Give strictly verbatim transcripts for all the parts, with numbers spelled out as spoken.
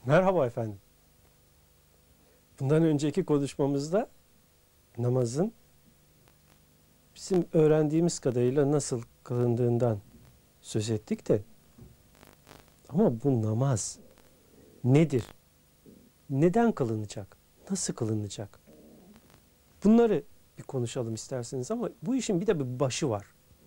Merhaba efendim. Bundan önceki konuşmamızda namazın bizim öğrendiğimiz kadarıyla nasıl kılındığından söz ettik de ama bu namaz nedir? Neden kılınacak? Nasıl kılınacak? Bunları bir konuşalım isterseniz ama bu işin bir de bir başı var.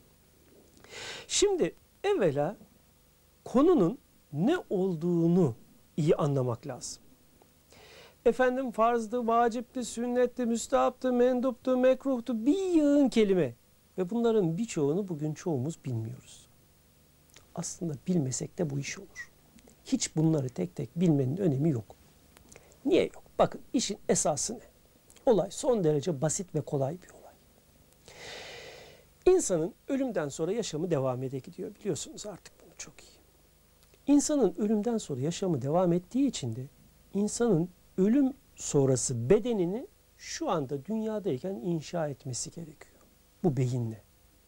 Şimdi evvela konunun ne olduğunu iyi anlamak lazım. Efendim farzdı, vacipti, sünnetti, müstehaptı, menduptu, mekruhtu, bir yığın kelime. Ve bunların birçoğunu bugün çoğumuz bilmiyoruz. Aslında bilmesek de bu iş olur. Hiç bunları tek tek bilmenin önemi yok. Niye yok? Bakın işin esası ne? Olay son derece basit ve kolay bir olay. İnsanın ölümden sonra yaşamı devam ede gidiyor. Biliyorsunuz artık bunu çok iyi. İnsanın ölümden sonra yaşamı devam ettiği için de insanın ölüm sonrası bedenini şu anda dünyadayken inşa etmesi gerekiyor. Bu beyinle.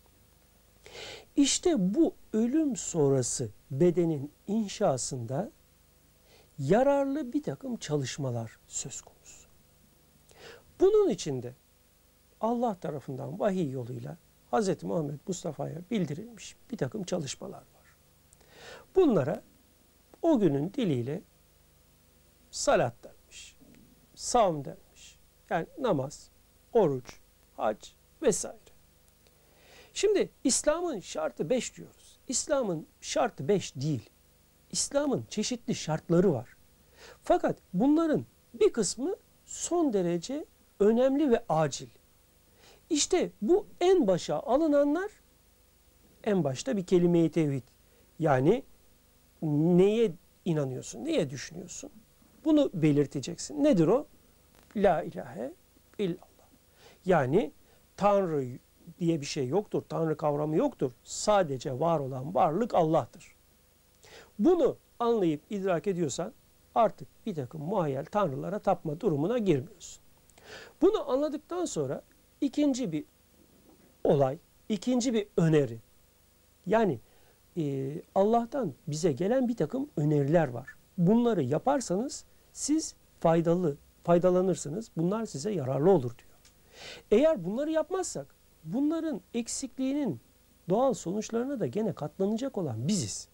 İşte bu ölüm sonrası bedenin inşasında yararlı bir takım çalışmalar söz konusu. Bunun içinde Allah tarafından vahiy yoluyla Hz. Muhammed Mustafa'ya bildirilmiş bir takım çalışmalar var. Bunlara o günün diliyle salat denmiş, savm denmiş. Yani namaz, oruç, hac vesaire. Şimdi İslam'ın şartı beş diyoruz. İslam'ın şartı beş değil. İslam'ın çeşitli şartları var. Fakat bunların bir kısmı son derece önemli ve acil. İşte bu en başa alınanlar en başta bir kelime-i tevhid. Yani neye inanıyorsun, neye düşünüyorsun? Bunu belirteceksin. Nedir o? La ilahe illallah. Yani Tanrı diye bir şey yoktur. Tanrı kavramı yoktur. Sadece var olan varlık Allah'tır. Bunu anlayıp idrak ediyorsan artık bir takım muhayyel tanrılara tapma durumuna girmiyorsun. Bunu anladıktan sonra ikinci bir olay, ikinci bir öneri. Yani e, Allah'tan bize gelen bir takım öneriler var. Bunları yaparsanız siz faydalı, faydalanırsınız. Bunlar size yararlı olur diyor. Eğer bunları yapmazsak bunların eksikliğinin doğal sonuçlarına da gene katlanacak olan biziz.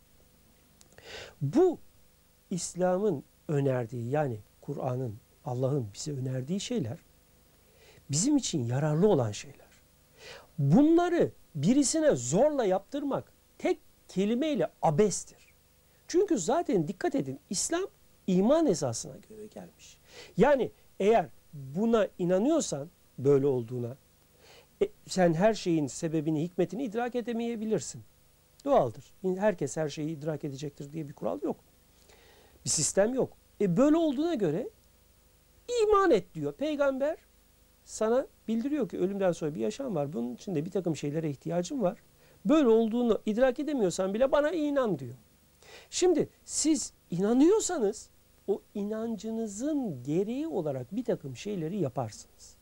Bu İslam'ın önerdiği yani Kur'an'ın, Allah'ın bize önerdiği şeyler bizim için yararlı olan şeyler. Bunları birisine zorla yaptırmak tek kelimeyle abestir. Çünkü zaten dikkat edin İslam iman esasına göre gelmiş. Yani eğer buna inanıyorsan böyle olduğuna e, sen her şeyin sebebini, hikmetini idrak edemeyebilirsin. Doğaldır. Herkes her şeyi idrak edecektir diye bir kural yok. Bir sistem yok. E böyle olduğuna göre iman et diyor. Peygamber sana bildiriyor ki ölümden sonra bir yaşam var. Bunun için de bir takım şeylere ihtiyacım var. Böyle olduğunu idrak edemiyorsan bile bana inan diyor. Şimdi siz inanıyorsanız o inancınızın gereği olarak bir takım şeyleri yaparsınız.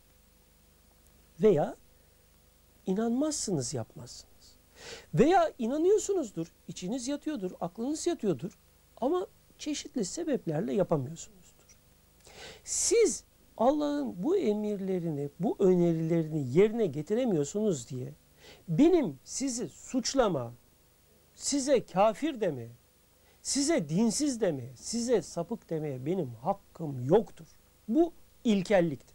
Veya inanmazsınız, yapmazsınız. Veya inanıyorsunuzdur, içiniz yatıyordur, aklınız yatıyordur ama çeşitli sebeplerle yapamıyorsunuzdur. Siz Allah'ın bu emirlerini, bu önerilerini yerine getiremiyorsunuz diye benim sizi suçlama, size kafir demeye, size dinsiz demeye, size sapık demeye benim hakkım yoktur. Bu ilkelliktir.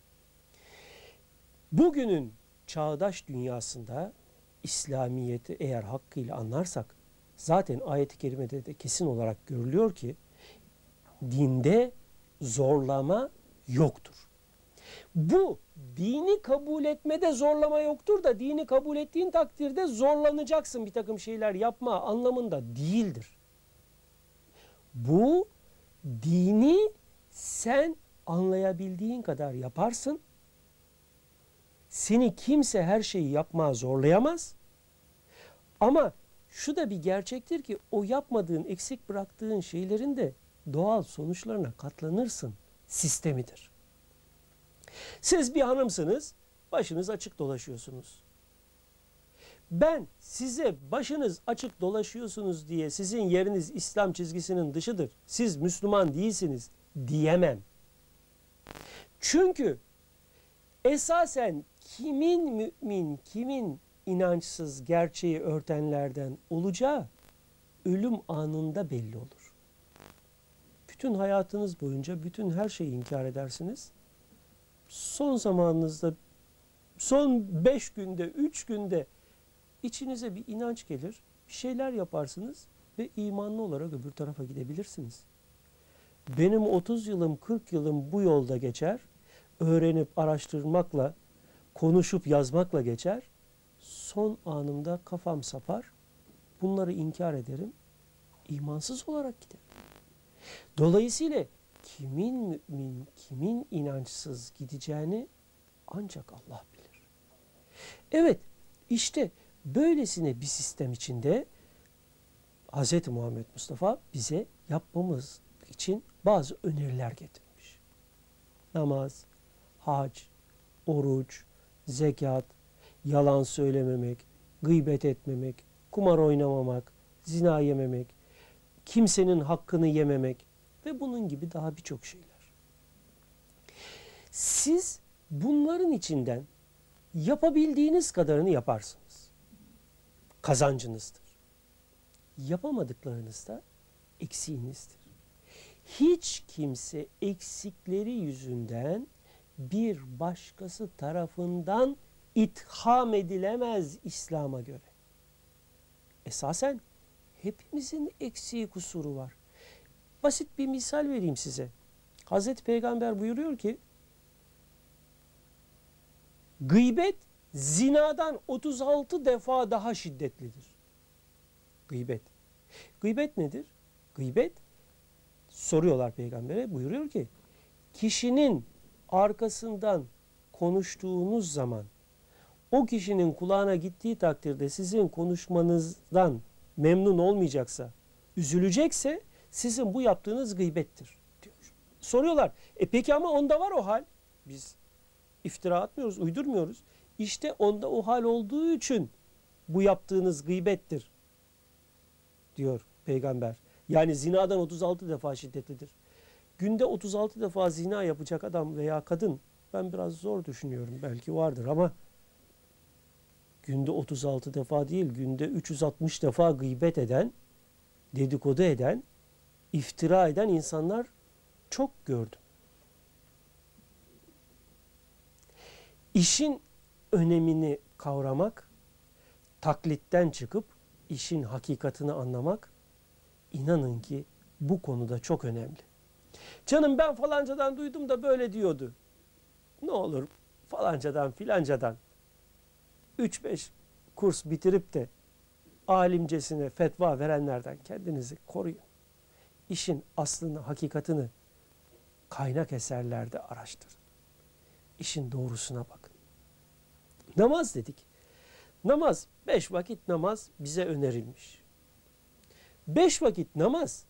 Bugünün çağdaş dünyasında İslamiyet'i eğer hakkıyla anlarsak zaten ayet-i kerimede de kesin olarak görülüyor ki dinde zorlama yoktur. Bu dini kabul etmede zorlama yoktur da dini kabul ettiğin takdirde zorlanacaksın bir takım şeyler yapma anlamında değildir. Bu dini sen anlayabildiğin kadar yaparsın. Seni kimse her şeyi yapmaya zorlayamaz. Ama şu da bir gerçektir ki o yapmadığın, eksik bıraktığın şeylerin de doğal sonuçlarına katlanırsın sistemidir. Siz bir hanımsınız, başınız açık dolaşıyorsunuz. ben size başınız açık dolaşıyorsunuz diye sizin yeriniz İslam çizgisinin dışıdır, siz Müslüman değilsiniz diyemem. Çünkü esasen kimin mümin, kimin inançsız gerçeği örtenlerden olacağı ölüm anında belli olur. Bütün hayatınız boyunca bütün her şeyi inkar edersiniz. Son zamanınızda, son beş günde, üç günde içinize bir inanç gelir, bir şeyler yaparsınız ve imanlı olarak öbür tarafa gidebilirsiniz. Benim otuz yılım, kırk yılım bu yolda geçer, öğrenip araştırmakla, konuşup yazmakla geçer. Son anımda kafam sapar, bunları inkar ederim, imansız olarak giderim. Dolayısıyla kimin mümin, kimin inançsız gideceğini ancak Allah bilir. Evet, işte böylesine bir sistem içinde Hz. Muhammed Mustafa bize yapmamız için bazı öneriler getirmiş. Namaz, hac, oruç, zekat, yalan söylememek, gıybet etmemek, kumar oynamamak, zina yememek, kimsenin hakkını yememek ve bunun gibi daha birçok şeyler. Siz bunların içinden yapabildiğiniz kadarını yaparsınız. Kazancınızdır. Yapamadıklarınız da eksiğinizdir. Hiç kimse eksikleri yüzünden bir başkası tarafından itham edilemez İslam'a göre. Esasen hepimizin eksiği, kusuru var. Basit bir misal vereyim size. Hazreti Peygamber buyuruyor ki, gıybet zinadan otuz altı defa daha şiddetlidir. Gıybet. Gıybet nedir? Gıybet, soruyorlar Peygamber'e, buyuruyor ki, kişinin arkasından konuştuğunuz zaman o kişinin kulağına gittiği takdirde sizin konuşmanızdan memnun olmayacaksa, üzülecekse sizin bu yaptığınız gıybettir diyor. Soruyorlar, e peki ama onda var o hal. Biz iftira atmıyoruz, uydurmuyoruz. İşte onda o hal olduğu için bu yaptığınız gıybettir diyor Peygamber. Yani zinadan otuz altı defa şiddetlidir. Günde otuz altı defa zina yapacak adam veya kadın, ben biraz zor düşünüyorum, belki vardır ama günde otuz altı defa değil, günde üç yüz altmış defa gıybet eden, dedikodu eden, iftira eden insanlar çok gördüm. İşin önemini kavramak, taklitten çıkıp işin hakikatini anlamak, inanın ki bu konuda çok önemli. Canım ben falancadan duydum da böyle diyordu. Ne olur falancadan filancadan üç beş kurs bitirip de alimcesine fetva verenlerden kendinizi koruyun. İşin aslını, hakikatini kaynak eserlerde araştırın. İşin doğrusuna bakın. Namaz dedik. Namaz, beş vakit namaz bize önerilmiş. Beş vakit namaz,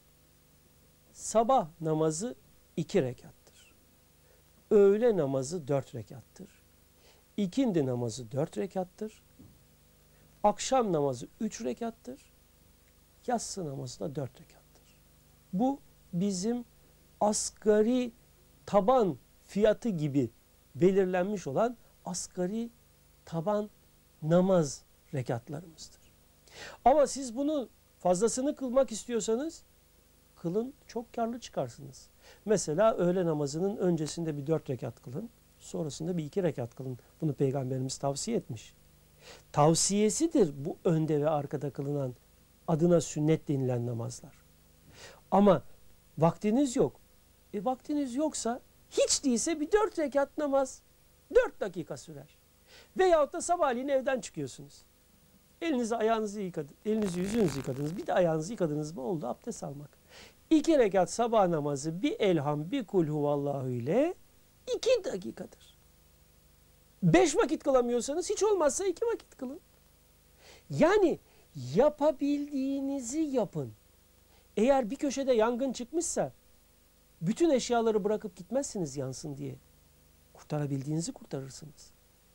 sabah namazı iki rekattır. Öğle namazı dört rekattır. İkindi namazı dört rekattır. Akşam namazı üç rekattır. Yatsı namazı da dört rekattır. Bu bizim asgari taban fiyatı gibi belirlenmiş olan asgari taban namaz rekatlarımızdır. Ama siz bunu fazlasını kılmak istiyorsanız kılın, çok karlı çıkarsınız. Mesela öğle namazının öncesinde bir dört rekat kılın, sonrasında bir iki rekat kılın. Bunu Peygamberimiz tavsiye etmiş. Tavsiyesidir bu önde ve arkada kılınan, adına sünnet denilen namazlar. Ama vaktiniz yok. E vaktiniz yoksa hiç değilse bir dört rekat namaz dört dakika sürer. Veyahut da sabahleyin evden çıkıyorsunuz. Elinizi ayağınızı yıkadınız, elinizi yüzünüzü yıkadınız, bir de ayağınızı yıkadınız mı oldu abdest almak. İki rekat sabah namazı bir elham bir kul huvallahu ile iki dakikadır. Beş vakit kılamıyorsanız hiç olmazsa iki vakit kılın. Yani yapabildiğinizi yapın. Eğer bir köşede yangın çıkmışsa bütün eşyaları bırakıp gitmezsiniz yansın diye. Kurtarabildiğinizi kurtarırsınız.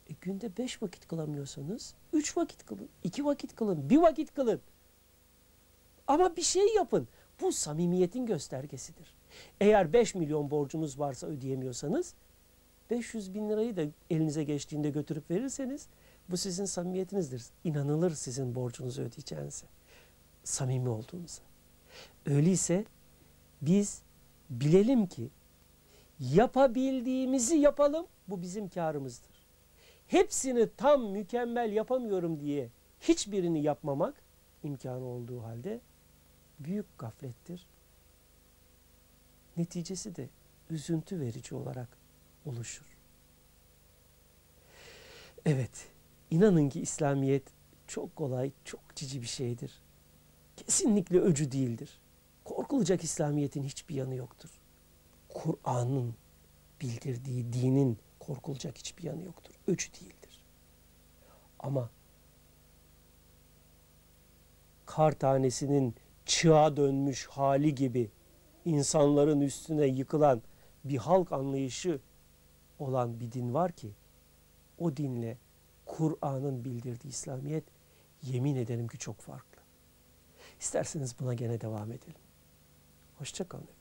E, günde beş vakit kılamıyorsanız üç vakit kılın, iki vakit kılın, bir vakit kılın. Ama bir şey yapın. Bu samimiyetin göstergesidir. Eğer beş milyon borcunuz varsa ödeyemiyorsanız beş yüz bin lirayı da elinize geçtiğinde götürüp verirseniz bu sizin samimiyetinizdir. İnanılır sizin borcunuzu ödeyeceğinize, samimi olduğunuza. Öyleyse biz bilelim ki yapabildiğimizi yapalım, bu bizim kârımızdır. Hepsini tam mükemmel yapamıyorum diye hiçbirini yapmamak imkanı olduğu halde büyük gaflettir. Neticesi de üzüntü verici olarak oluşur. Evet, inanın ki İslamiyet çok kolay, çok cici bir şeydir. Kesinlikle öcü değildir. Korkulacak İslamiyet'in hiçbir yanı yoktur. Kur'an'ın bildirdiği dinin korkulacak hiçbir yanı yoktur. Öcü değildir. Ama kar tanesinin çığa dönmüş hali gibi insanların üstüne yıkılan bir halk anlayışı olan bir din var ki o dinle Kur'an'ın bildirdiği İslamiyet yemin ederim ki çok farklı. İsterseniz buna gene devam edelim. Hoşça kalın.